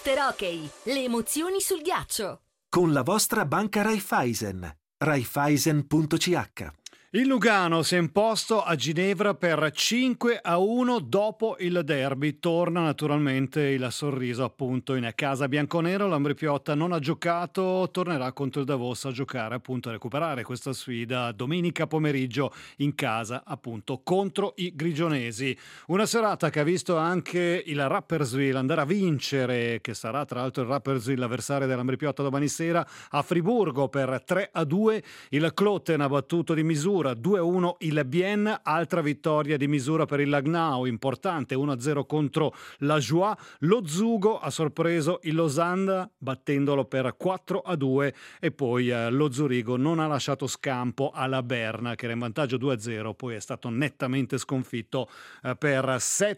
After Hockey, le emozioni sul ghiaccio. Con la vostra banca Raiffeisen. Raiffeisen.ch. Il Lugano si è imposto a Ginevra per 5-1 dopo il derby. Torna naturalmente il sorriso appunto in casa bianconero. Lambri Piotta non ha giocato, tornerà contro il Davos a giocare appunto a recuperare questa sfida domenica pomeriggio in casa appunto contro i grigionesi. Una serata che ha visto anche il Rapperswil andare a vincere, che sarà tra l'altro il Rapperswil l'avversario del Lambri Piotta domani sera a Friburgo per 3-2. Il Kloten ha battuto di misura 2-1 il Bien, altra vittoria di misura per il Langnau, importante, 1-0 contro la Joie. Lo Zugo ha sorpreso il Lausanne battendolo per 4-2 e poi lo Zurigo non ha lasciato scampo alla Berna che era in vantaggio 2-0, poi è stato nettamente sconfitto per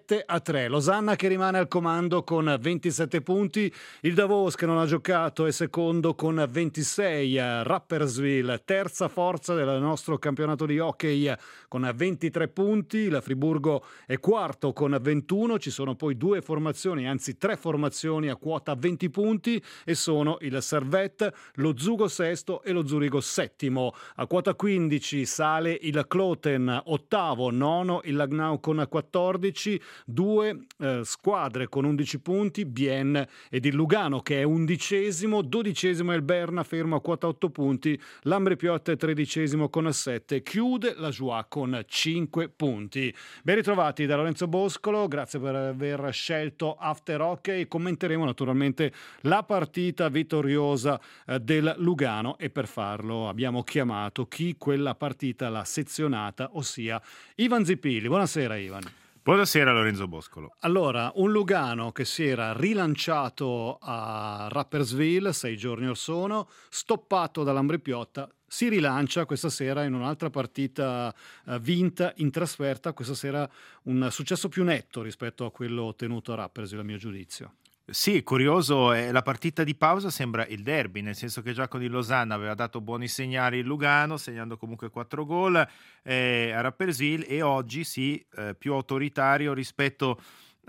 7-3. Losanna che rimane al comando con 27 punti, il Davos che non ha giocato è secondo con 26, Rapperswil terza forza del nostro campionato di hockey con 23 punti, il Friburgo è quarto con 21, ci sono poi due formazioni, anzi tre formazioni a quota 20 punti e sono il Servette, lo Zugo sesto e lo Zurigo settimo. A quota 15 sale il Kloten ottavo, nono il Langnau con 14, due squadre con 11 punti, Bien ed il Lugano che è undicesimo, dodicesimo è il Berna fermo a quota 8 punti, Lambri Piotta è tredicesimo con 7, chiude la Joie con 5 punti. Ben ritrovati da Lorenzo Boscolo, grazie per aver scelto After Hockey. Commenteremo naturalmente la partita vittoriosa del Lugano e per farlo abbiamo chiamato chi quella partita l'ha sezionata, ossia Ivan Zippilli. Buonasera Ivan. Buonasera Lorenzo Boscolo. Allora, un Lugano che si era rilanciato a Rapperswil 6 giorni or sono, stoppato da Lambri Piotta, si rilancia questa sera in un'altra partita vinta in trasferta, questa sera un successo più netto rispetto a quello ottenuto a Rapperswil a mio giudizio. Sì, curioso, la partita di pausa sembra il derby, nel senso che già con il Losanna aveva dato buoni segnali il Lugano, segnando comunque 4 gol a Rapperswil, e oggi sì, più autoritario rispetto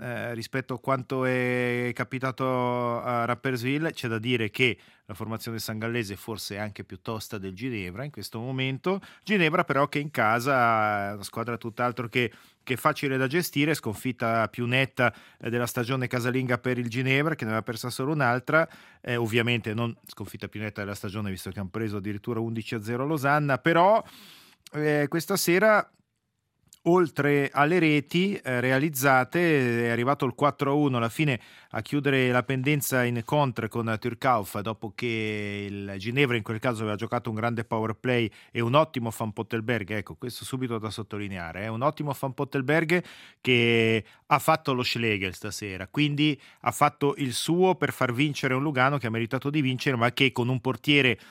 a quanto è capitato a Rapperswil. C'è da dire che la formazione sangallese forse è anche più tosta del Ginevra in questo momento. Ginevra però che in casa è una squadra tutt'altro che facile da gestire, sconfitta più netta della stagione casalinga per il Ginevra che ne aveva persa solo un'altra, ovviamente non sconfitta più netta della stagione visto che hanno preso addirittura 11-0 a Losanna, però questa sera oltre alle reti realizzate è arrivato il 4-1 alla fine a chiudere la pendenza in contre con Turkauf, dopo che il Ginevra in quel caso aveva giocato un grande power play e un ottimo Van Pottelberg. Ecco, questo subito da sottolineare, un ottimo Van Pottelberg che ha fatto lo Schlegel stasera, quindi ha fatto il suo per far vincere un Lugano che ha meritato di vincere, ma che con un portiere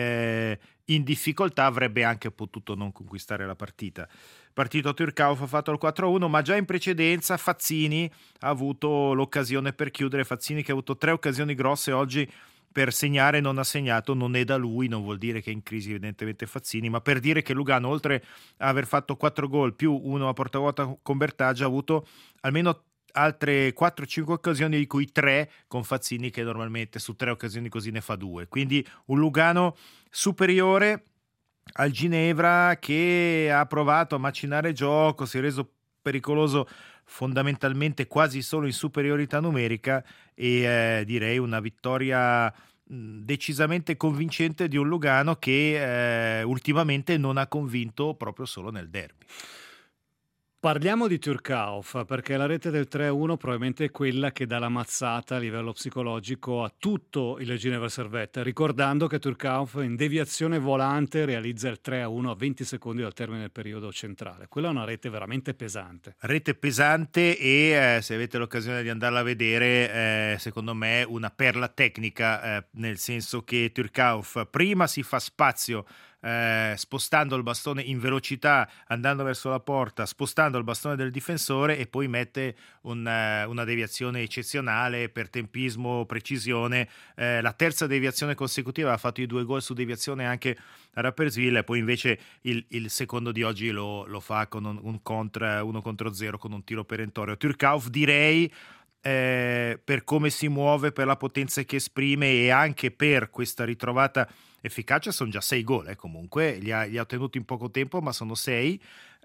in difficoltà avrebbe anche potuto non conquistare la partita. Partito Turkauf ha fatto il 4-1, ma già in precedenza Fazzini ha avuto l'occasione per chiudere. Fazzini che ha avuto 3 occasioni grosse oggi per segnare, non ha segnato, non è da lui, non vuol dire che è in crisi evidentemente Fazzini, ma per dire che Lugano oltre a aver fatto 4 gol più uno a porta vuota con Bertaggia ha avuto almeno altre 4-5 occasioni, di cui 3 con Fazzini che normalmente su 3 occasioni così ne fa 2, quindi un Lugano superiore al Ginevra che ha provato a macinare gioco, si è reso pericoloso fondamentalmente quasi solo in superiorità numerica e direi una vittoria decisamente convincente di un Lugano che ultimamente non ha convinto proprio solo nel derby. Parliamo di Turkauf perché la rete del 3-1 probabilmente è quella che dà la mazzata a livello psicologico a tutto il Ginevra Servette, ricordando che Turkauf in deviazione volante realizza il 3-1 a 20 secondi dal termine del periodo centrale. Quella è una rete veramente pesante. Rete pesante e se avete l'occasione di andarla a vedere, secondo me una perla tecnica, nel senso che Turkauf prima si fa spazio spostando il bastone in velocità, andando verso la porta, spostando il bastone del difensore, e poi mette una deviazione eccezionale per tempismo, precisione, la terza deviazione consecutiva, ha fatto i 2 gol su deviazione anche a Rapperswil, e poi invece il secondo di oggi lo fa con un 1-0 con un tiro perentorio. Turkauf direi per come si muove, per la potenza che esprime e anche per questa ritrovata efficacia. Sono già 6 gol, comunque li ha ottenuti in poco tempo, ma sono 6.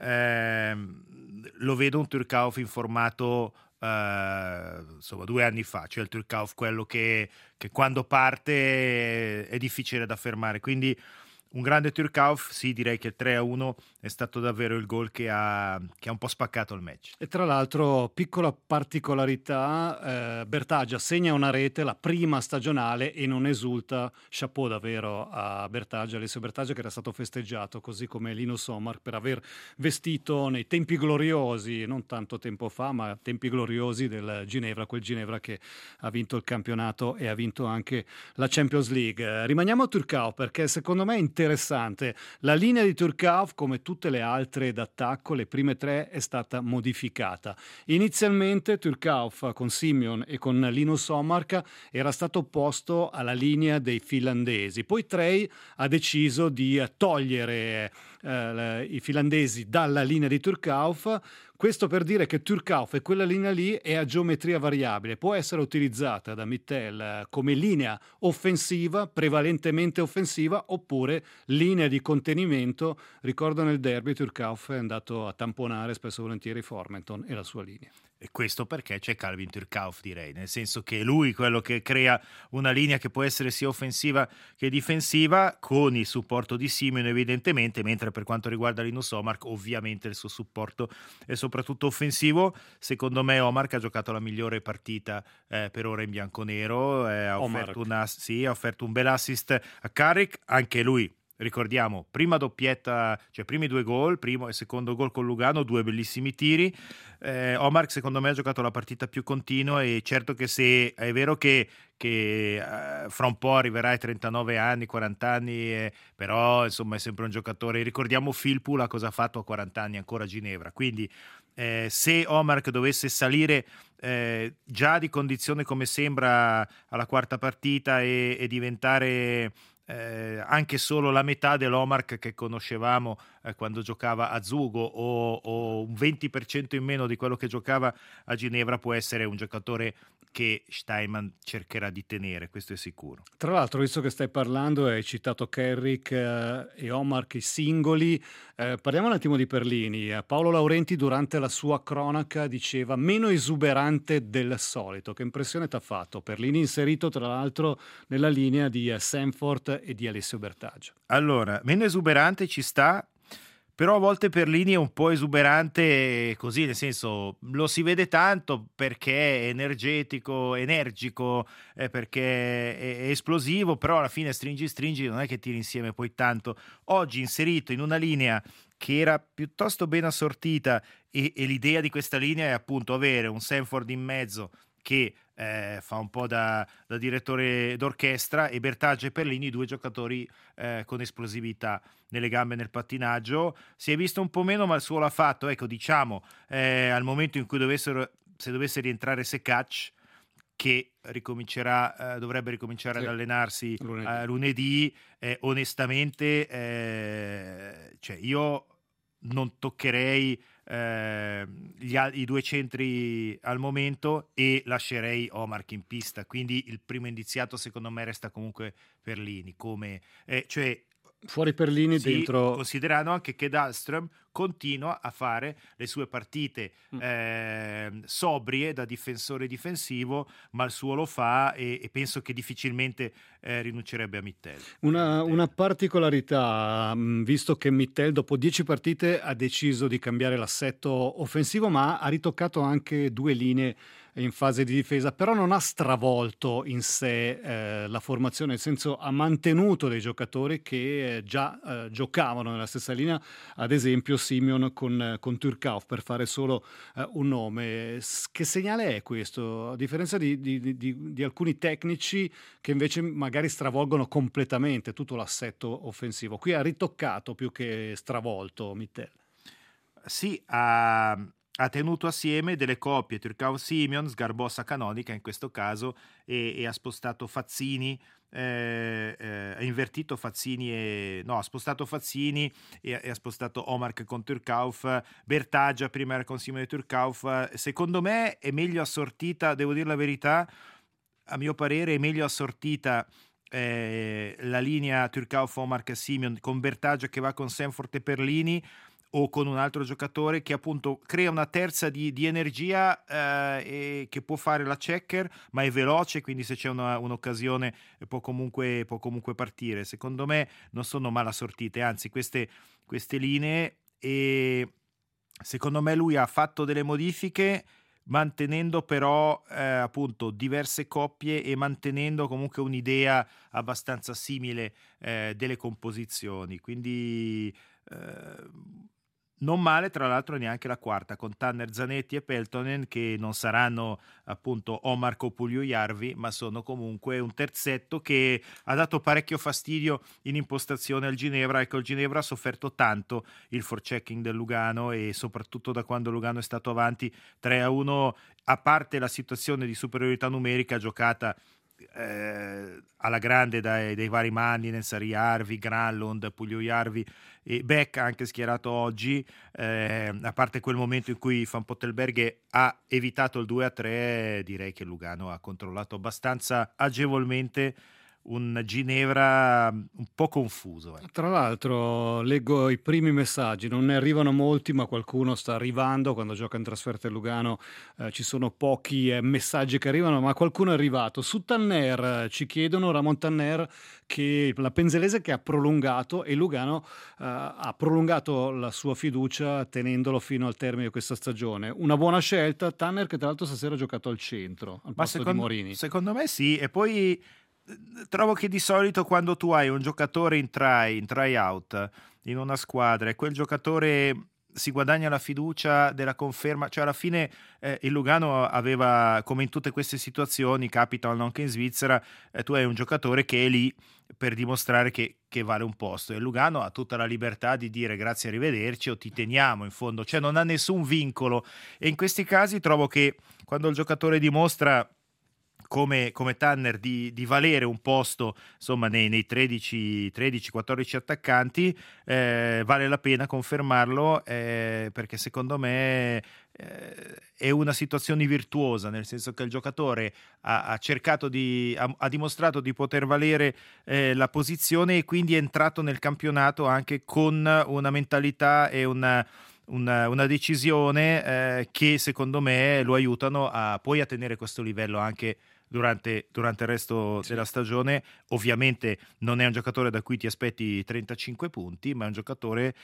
Lo vedo un Turcauf informato insomma 2 anni fa, cioè il Turcauf quello che quando parte è difficile da fermare, quindi un grande Turcauf. Sì, direi che il 3-1 è stato davvero il gol che ha un po' spaccato il match. E tra l'altro, piccola particolarità, Bertaggia segna una rete, la prima stagionale, e non esulta. Chapeau davvero a Bertaggia, Alessio Bertaggia, che era stato festeggiato così come Linus Omark per aver vestito nei tempi gloriosi, non tanto tempo fa, ma tempi gloriosi del Ginevra, quel Ginevra che ha vinto il campionato e ha vinto anche la Champions League. Rimaniamo a Turcauf perché secondo me è interessante. La linea di Turcauf, come tutte le altre d'attacco, le prime 3 è stata modificata. Inizialmente Turcauf con Simeon e con Linus Omark era stato opposto alla linea dei finlandesi. Poi Trey ha deciso di togliere i finlandesi dalla linea di Turcauf. Questo per dire che Turcauf e quella linea lì è a geometria variabile, può essere utilizzata da Mittel come linea offensiva, prevalentemente offensiva, oppure linea di contenimento. Ricordo nel derby Turcauf è andato a tamponare spesso e volentieri Formenton e la sua linea. E questo perché c'è Calvin Turcauf, direi, nel senso che è lui quello che crea una linea che può essere sia offensiva che difensiva, con il supporto di Simeon evidentemente, mentre per quanto riguarda Linus Omark ovviamente il suo supporto è soprattutto offensivo. Secondo me Omark ha giocato la migliore partita per ora in bianconero, ha offerto un bel assist a Carrick, anche lui. Ricordiamo, prima doppietta, cioè primi 2 gol, primo e secondo gol con Lugano, 2 bellissimi tiri. Omark secondo me ha giocato la partita più continua, e certo che se è vero che fra un po' arriverà ai 39 anni, 40 anni, però insomma è sempre un giocatore. Ricordiamo Philpool cosa ha fatto a 40 anni ancora a Ginevra, quindi se Omark dovesse salire già di condizione come sembra alla quarta partita e diventare anche solo la metà dell'Omark che conoscevamo quando giocava a Zugo, o un 20% in meno di quello che giocava a Ginevra, può essere un giocatore che Steinman cercherà di tenere, questo è sicuro. Tra l'altro, visto che stai parlando, hai citato Carrick e Omark, i singoli, parliamo un attimo di Perlini. Paolo Laurenti durante la sua cronaca diceva meno esuberante del solito. Che impressione ti ha fatto? Perlini inserito tra l'altro nella linea di Sanford e di Alessio Bertaggia. Allora, meno esuberante ci sta, però a volte Perlini è un po' esuberante così, nel senso lo si vede tanto perché è energico, perché è esplosivo, però alla fine stringi non è che tiri insieme poi tanto. Oggi inserito in una linea che era piuttosto ben assortita, e l'idea di questa linea è appunto avere un Sanford in mezzo che fa un po' da direttore d'orchestra, e Bertaggia e Perlini, 2 giocatori con esplosività nelle gambe e nel pattinaggio. Si è visto un po' meno, ma il suo l'ha fatto, ecco, diciamo al momento in cui se dovesse rientrare Sekac, che dovrebbe ricominciare ad allenarsi lunedì, onestamente cioè io non toccherei i 2 centri al momento e lascerei Omark in pista, quindi il primo indiziato secondo me resta comunque Perlini, come cioè fuori Perlini, sì, dentro, considerando anche che Dahlström continua a fare le sue partite sobrie da difensore difensivo, ma il suo lo fa, e penso che difficilmente rinuncerebbe a Mittel. Una particolarità, visto che Mittel dopo 10 partite ha deciso di cambiare l'assetto offensivo, ma ha ritoccato anche 2 linee in fase di difesa, però non ha stravolto in sé la formazione, nel senso ha mantenuto dei giocatori che già giocavano nella stessa linea, ad esempio Simeon con Turcauf, per fare solo un nome. Che segnale è questo? A differenza di alcuni tecnici che invece magari stravolgono completamente tutto l'assetto offensivo. Qui ha ritoccato più che stravolto Mittel. Sì, ha ha tenuto assieme delle coppie Turcaus-Simeon, Sgarbossa-Canonica in questo caso, e ha spostato Fazzini, ha invertito Fazzini ha spostato Fazzini e ha spostato Omar con Turcauf. Bertaggia prima era con Simone Turcauf. Secondo me è meglio assortita, devo dire la verità, a mio parere è meglio assortita la linea Turcauf-Omar-Simeon con Bertaggia che va con Sanford e Perlini, o con un altro giocatore che appunto crea una terza di energia, e che può fare la checker, ma è veloce, quindi se c'è un'occasione può comunque partire. Secondo me non sono mal assortite, anzi queste linee, e secondo me lui ha fatto delle modifiche mantenendo però appunto diverse coppie e mantenendo comunque un'idea abbastanza simile delle composizioni, quindi non male. Tra l'altro neanche la quarta con Tanner, Zanetti e Peltonen, che non saranno appunto Omar Pugliujärvi, ma sono comunque un terzetto che ha dato parecchio fastidio in impostazione al Ginevra. Ecco, il Ginevra ha sofferto tanto il forechecking del Lugano, e soprattutto da quando Lugano è stato avanti 3-1, a parte la situazione di superiorità numerica giocata alla grande dai vari Manninen, Sarri-Järvi, Granlund, Pugliujärvi e Beck anche schierato oggi, a parte quel momento in cui Van Pottelberghe ha evitato il 2-3, direi che Lugano ha controllato abbastanza agevolmente un Ginevra un po' confuso. Tra l'altro leggo i primi messaggi, non ne arrivano molti, ma qualcuno sta arrivando. Quando gioca in trasferta il Lugano ci sono pochi messaggi che arrivano, ma qualcuno è arrivato. Su Tanner ci chiedono, Ramon Tanner, che la Penzelese che ha prolungato, e Lugano ha prolungato la sua fiducia tenendolo fino al termine di questa stagione. Una buona scelta, Tanner, che tra l'altro stasera ha giocato al centro, al posto di Morini. Secondo me sì, e poi trovo che di solito quando tu hai un giocatore in try out in una squadra e quel giocatore si guadagna la fiducia della conferma, cioè alla fine il Lugano aveva, come in tutte queste situazioni capitano anche in Svizzera, tu hai un giocatore che è lì per dimostrare che vale un posto, e il Lugano ha tutta la libertà di dire grazie, arrivederci, o ti teniamo, in fondo, cioè non ha nessun vincolo. E in questi casi trovo che quando il giocatore dimostra come Tanner di valere un posto, insomma, nei 13-14 attaccanti, vale la pena confermarlo, perché secondo me è una situazione virtuosa, nel senso che il giocatore ha dimostrato di poter valere la posizione, e quindi è entrato nel campionato anche con una mentalità e una decisione che secondo me lo aiutano poi a tenere questo livello anche durante il resto della stagione. Ovviamente non è un giocatore da cui ti aspetti 35 punti, ma è un giocatore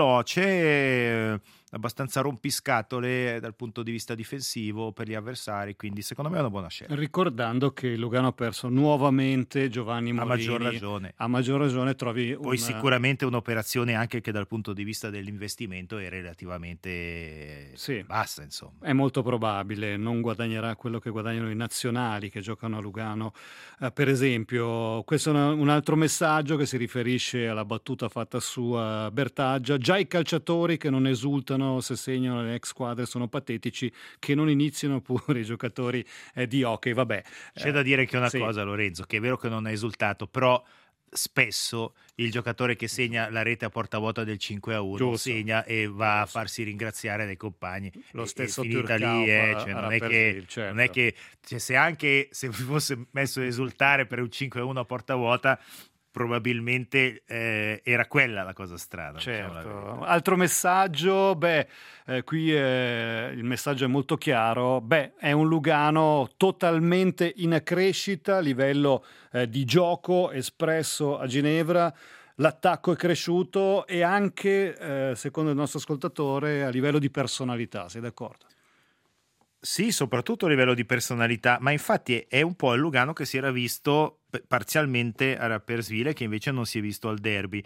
veloce, abbastanza rompiscatole dal punto di vista difensivo per gli avversari, quindi secondo me è una buona scelta. Ricordando che Lugano ha perso nuovamente Giovanni Morini, a maggior ragione trovi poi sicuramente un'operazione anche che dal punto di vista dell'investimento è relativamente bassa, insomma. È molto probabile, non guadagnerà quello che guadagnano i nazionali che giocano a Lugano. Per esempio, questo è un altro messaggio che si riferisce alla battuta fatta su Bertaggia: già i calciatori che non esultano se segnano le ex squadre sono patetici, che non iniziano pure i giocatori di hockey. Vabbè, c'è da dire che una cosa, Lorenzo, che è vero che non ha esultato, però spesso il giocatore che segna la rete a porta vuota del 5-1 Giusto. segna e va a farsi ringraziare dai compagni. Lo stesso finita lì, cioè, non è che cioè, se fosse messo a esultare per un 5-1 a porta vuota, probabilmente era quella la cosa strana. Certo. Altro messaggio, qui il messaggio è molto chiaro. È un Lugano totalmente in crescita a livello di gioco espresso a Ginevra. L'attacco è cresciuto, e anche, secondo il nostro ascoltatore, a livello di personalità. Sei d'accordo? Sì, soprattutto a livello di personalità, ma infatti è un po' il Lugano che si era visto parzialmente a Rapperswil, che invece non si è visto al derby.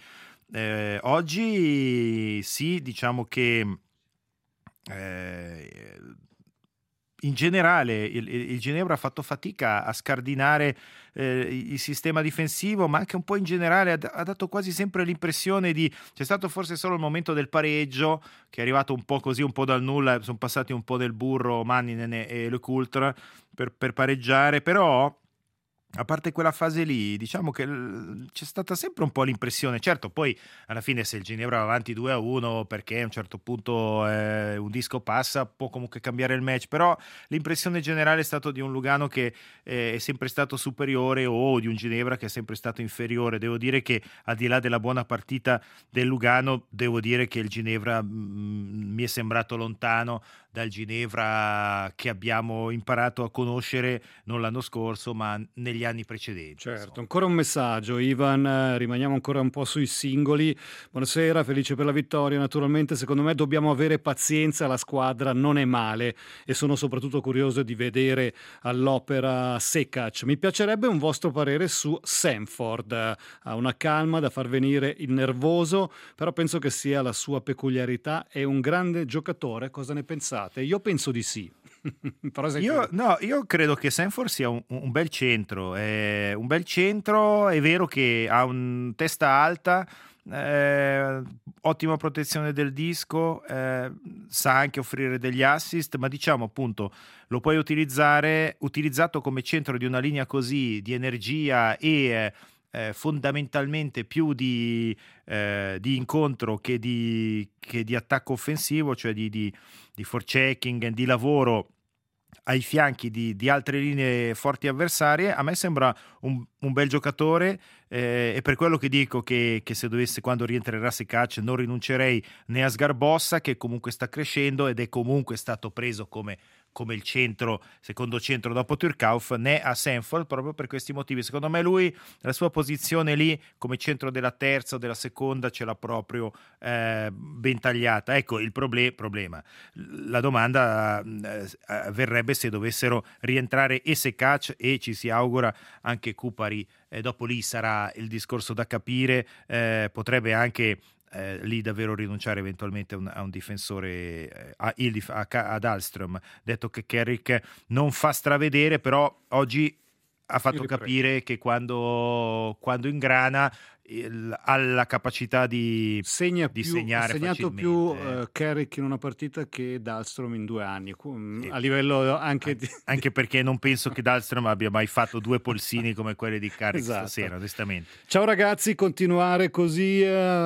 Oggi sì, diciamo che in generale il Ginevra ha fatto fatica a scardinare il sistema difensivo, ma anche un po' in generale ha dato quasi sempre l'impressione c'è stato forse solo il momento del pareggio che è arrivato un po' così, un po' dal nulla, sono passati un po' del burro Manninen e Le Coultre per pareggiare, però a parte quella fase lì, diciamo che c'è stata sempre un po' l'impressione, certo poi alla fine se il Ginevra va avanti 2-1 perché a un certo punto un disco passa, può comunque cambiare il match, però l'impressione generale è stata di un Lugano che è sempre stato superiore o di un Ginevra che è sempre stato inferiore. Devo dire che al di là della buona partita del Lugano, devo dire che il Ginevra mi è sembrato lontano dal Ginevra che abbiamo imparato a conoscere non l'anno scorso ma negli anni precedenti. Certo, ancora un messaggio, Ivan, rimaniamo ancora un po' sui singoli. Buonasera, felice per la vittoria. Naturalmente secondo me dobbiamo avere pazienza, la squadra non è male e sono soprattutto curioso di vedere all'opera Sekac. Mi piacerebbe un vostro parere su Sanford, ha una calma da far venire il nervoso, però penso che sia la sua peculiarità, è un grande giocatore, cosa ne pensate? Io penso di sì. Io credo che Sanford sia un bel centro, è vero che ha un testa alta, ottima protezione del disco, sa anche offrire degli assist, ma diciamo appunto lo puoi utilizzato come centro di una linea così di energia e fondamentalmente più di incontro che di attacco offensivo, cioè di forechecking, di lavoro ai fianchi di altre linee forti avversarie. A me sembra un bel giocatore, e per quello che dico che se dovesse, quando rientrerà Sekac, non rinuncerei né a Sgarbossa, che comunque sta crescendo ed è comunque stato preso come il secondo centro dopo Turcauf, né a Sanford, proprio per questi motivi. Secondo me lui, la sua posizione lì come centro della terza o della seconda ce l'ha proprio ben tagliata. Ecco il problema. La domanda verrebbe se dovessero rientrare e Sekac e ci si augura anche Kupari, dopo lì sarà il discorso da capire, potrebbe anche lì davvero rinunciare eventualmente a un difensore, ad Ahlström, detto che Carrick non fa stravedere, però oggi ha fatto capire che quando ingrana ha la capacità di segnare ha segnato facilmente. Più Carrick in una partita che Dahlström in 2 anni, a livello anche perché non penso che Dahlström abbia mai fatto 2 polsini come quelli di Carrick esatto. Stasera, onestamente. Ciao ragazzi, continuare così,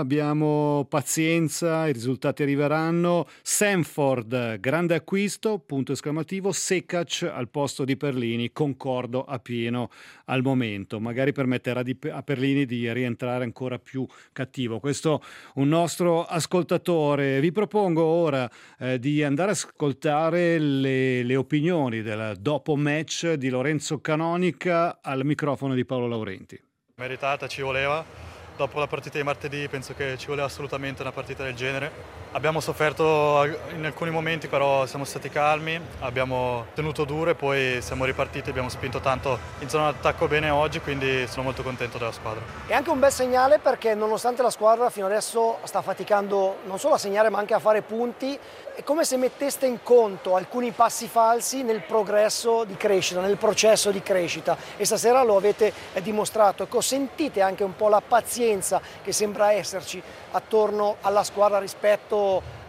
abbiamo pazienza, i risultati arriveranno. Sanford, grande acquisto, punto esclamativo. Sekac al posto di Perlini, concordo appieno al momento, magari permetterà a Perlini di rientrare ancora più cattivo. Questo un nostro ascoltatore. Vi propongo ora di andare a ascoltare le opinioni del dopo match di Lorenzo Canonica al microfono di Paolo Laurenti. Meritata, ci voleva. Dopo la partita di martedì penso che ci voleva assolutamente una partita del genere. Abbiamo sofferto in alcuni momenti, però siamo stati calmi, abbiamo tenuto duro e poi siamo ripartiti, abbiamo spinto tanto in zona d'attacco bene oggi, quindi sono molto contento della squadra. È anche un bel segnale perché nonostante la squadra fino adesso sta faticando non solo a segnare ma anche a fare punti, è come se metteste in conto alcuni passi falsi nel progresso di crescita, nel processo di crescita, e stasera lo avete dimostrato. Ecco, sentite anche un po' la pazienza che sembra esserci attorno alla squadra rispetto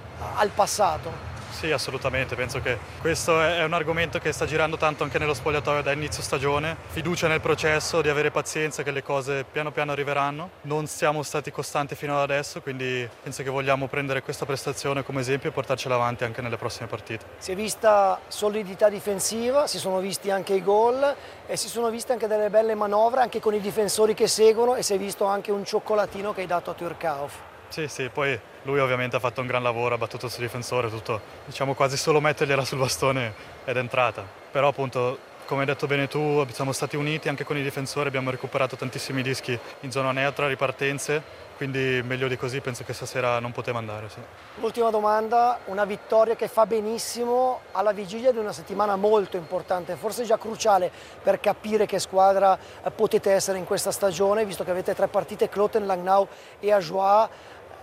al passato. Sì, assolutamente, penso che questo è un argomento che sta girando tanto anche nello spogliatoio da inizio stagione. Fiducia nel processo, di avere pazienza che le cose piano piano arriveranno. Non siamo stati costanti fino ad adesso, quindi penso che vogliamo prendere questa prestazione come esempio e portarcela avanti anche nelle prossime partite. Si è vista solidità difensiva, si sono visti anche i gol e si sono viste anche delle belle manovre anche con i difensori che seguono, e si è visto anche un cioccolatino che hai dato a Turcauf. Sì, poi lui ovviamente ha fatto un gran lavoro, ha battuto il suo difensore, tutto, diciamo quasi solo mettergliela sul bastone ed è entrata. Però appunto, come hai detto bene tu, siamo stati uniti anche con i difensori, abbiamo recuperato tantissimi dischi in zona neutra, ripartenze, quindi meglio di così penso che stasera non poteva andare. Sì. L'ultima domanda, una vittoria che fa benissimo alla vigilia di una settimana molto importante, forse già cruciale per capire che squadra potete essere in questa stagione, visto che avete 3 partite, Kloten, Langnau e Ajoie.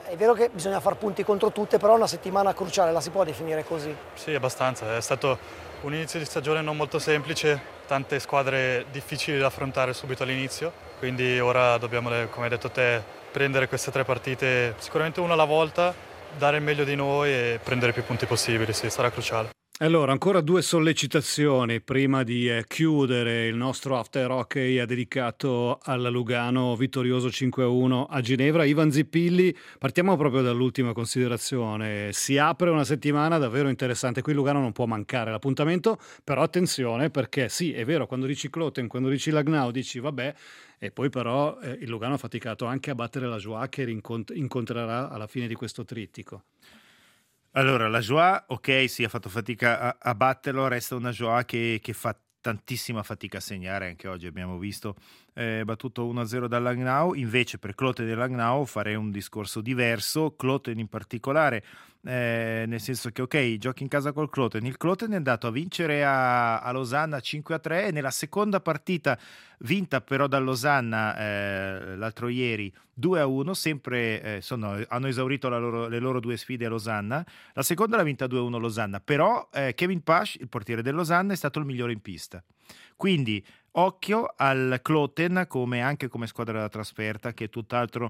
È vero che bisogna far punti contro tutte, però è una settimana cruciale, la si può definire così? Sì, abbastanza. È stato un inizio di stagione non molto semplice, tante squadre difficili da affrontare subito all'inizio, quindi ora dobbiamo, come hai detto te, prendere queste 3 partite sicuramente una alla volta, dare il meglio di noi e prendere più punti possibili, sì, sarà cruciale. Allora, ancora 2 sollecitazioni prima di chiudere il nostro after hockey dedicato alla Lugano vittorioso 5-1 a Ginevra. Ivan Zippilli, partiamo proprio dall'ultima considerazione. Si apre una settimana davvero interessante, qui Lugano non può mancare l'appuntamento, però attenzione perché sì, è vero, quando dici Kloten, quando dici Langnau dici vabbè, e poi però il Lugano ha faticato anche a battere la Joie che incontrerà alla fine di questo trittico. Allora, la Joie, ok, sì, ha fatto fatica a batterlo, resta una Joie che fa tantissima fatica a segnare, anche oggi abbiamo visto battuto 1-0 dal Langnau. Invece per Kloten e Langnau farei un discorso diverso, Kloten in particolare, nel senso che ok, giochi in casa col Kloten, il Kloten è andato a vincere a Losanna 5-3 e nella seconda partita vinta però da Losanna l'altro ieri 2-1, sempre hanno esaurito le loro 2 sfide a Losanna. La seconda l'ha vinta 2-1 Losanna, però Kevin Pash, il portiere del Losanna, è stato il migliore in pista. Quindi occhio al Kloten anche come squadra da trasferta, che è tutt'altro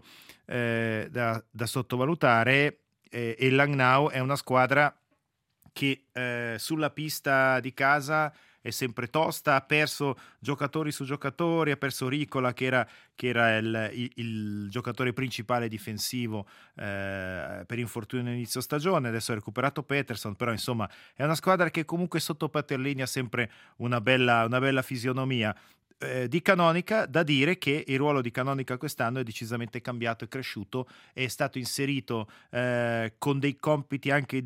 da sottovalutare, e il Langnau è una squadra che sulla pista di casa è sempre tosta, ha perso giocatori su giocatori, ha perso Ricola che era il giocatore principale difensivo per infortunio all'inizio stagione, adesso ha recuperato Peterson, però insomma è una squadra che comunque sotto Paterlini ha sempre una bella fisionomia. Di Canonica, da dire che il ruolo di Canonica quest'anno è decisamente cambiato, è cresciuto, è stato inserito con dei compiti anche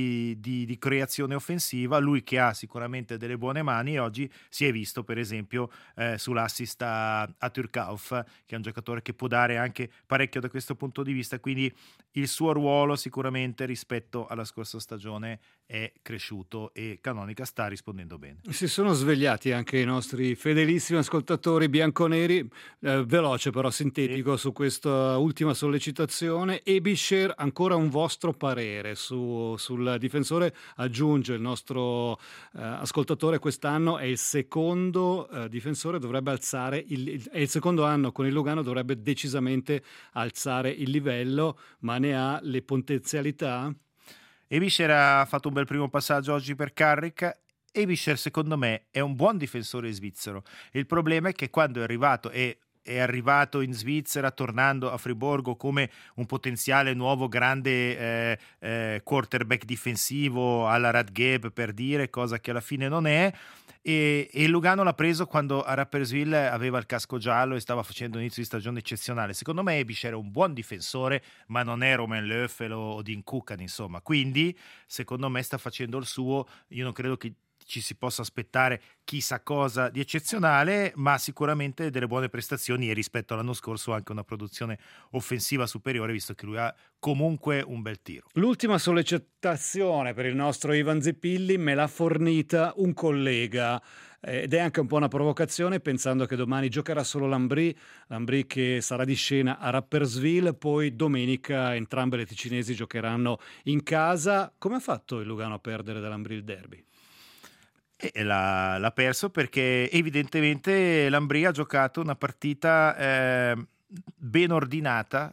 di creazione offensiva, lui che ha sicuramente delle buone mani, e oggi si è visto per esempio sull'assist a Turkauf, che è un giocatore che può dare anche parecchio da questo punto di vista, quindi il suo ruolo sicuramente rispetto alla scorsa stagione è cresciuto e Canonica sta rispondendo bene. Si sono svegliati anche i nostri fedelissimi ascoltatori bianconeri, veloce però sintetico su questa ultima sollecitazione. Ebischer, ancora un vostro parere sul difensore? Aggiunge il nostro ascoltatore, quest'anno è il secondo difensore, dovrebbe alzare è il secondo anno con il Lugano, dovrebbe decisamente alzare il livello, ma ne ha le potenzialità? Ebischer ha fatto un bel primo passaggio oggi per Carrick. Ebischer secondo me è un buon difensore svizzero. Il problema è che quando è arrivato in Svizzera tornando a Friburgo come un potenziale nuovo grande quarterback difensivo alla Radgeb, per dire, cosa che alla fine non è, e il Lugano l'ha preso quando a Rapperswil aveva il casco giallo e stava facendo un inizio di stagione eccezionale. Secondo me Ebischer è un buon difensore, ma non è Roman Löffel o Dean Kukan, insomma, quindi secondo me sta facendo il suo. Io non credo che ci si possa aspettare chissà cosa di eccezionale, ma sicuramente delle buone prestazioni, e rispetto all'anno scorso anche una produzione offensiva superiore, visto che lui ha comunque un bel tiro. L'ultima sollecitazione per il nostro Ivan Zippilli me l'ha fornita un collega, ed è anche un po' una provocazione, pensando che domani giocherà solo Lambry che sarà di scena a Rapperswil, poi domenica entrambe le ticinesi giocheranno in casa. Come ha fatto il Lugano a perdere da Lambry il derby? E l'ha perso perché evidentemente Lambry ha giocato una partita ben ordinata,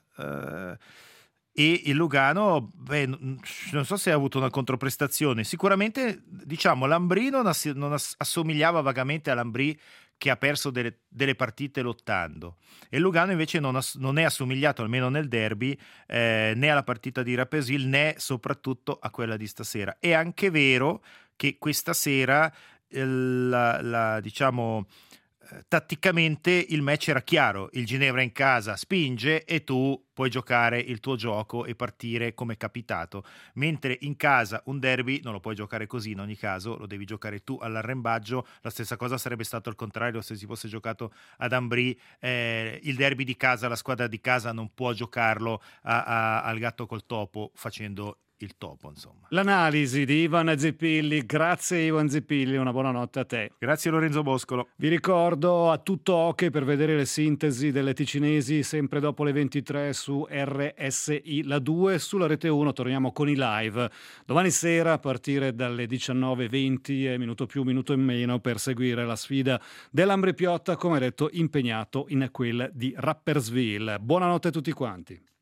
e il Lugano non so se ha avuto una controprestazione. Sicuramente, diciamo, Lambry non assomigliava vagamente a Lambry che ha perso delle partite lottando, e Lugano invece non è assomigliato, almeno nel derby, né alla partita di Rapperswil né soprattutto a quella di stasera. È anche vero che questa sera diciamo tatticamente il match era chiaro: il Ginevra in casa spinge e tu puoi giocare il tuo gioco e partire come capitato, mentre in casa un derby non lo puoi giocare così, in ogni caso lo devi giocare tu all'arrembaggio. La stessa cosa sarebbe stato al contrario se si fosse giocato ad Ambry, il derby di casa, la squadra di casa non può giocarlo al gatto col topo facendo il topo, insomma. L'analisi di Ivan Zippilli. Grazie Ivan Zippilli, una buona notte a te. Grazie Lorenzo Boscolo. Vi ricordo a tutto hockey per vedere le sintesi delle ticinesi sempre dopo le 23 su RSI La 2, sulla rete 1 torniamo con i live domani sera a partire dalle 19:20 minuto più minuto in meno per seguire la sfida dell'Ambrì Piotta, come detto impegnato in quella di Rapperswil. Buonanotte a tutti quanti.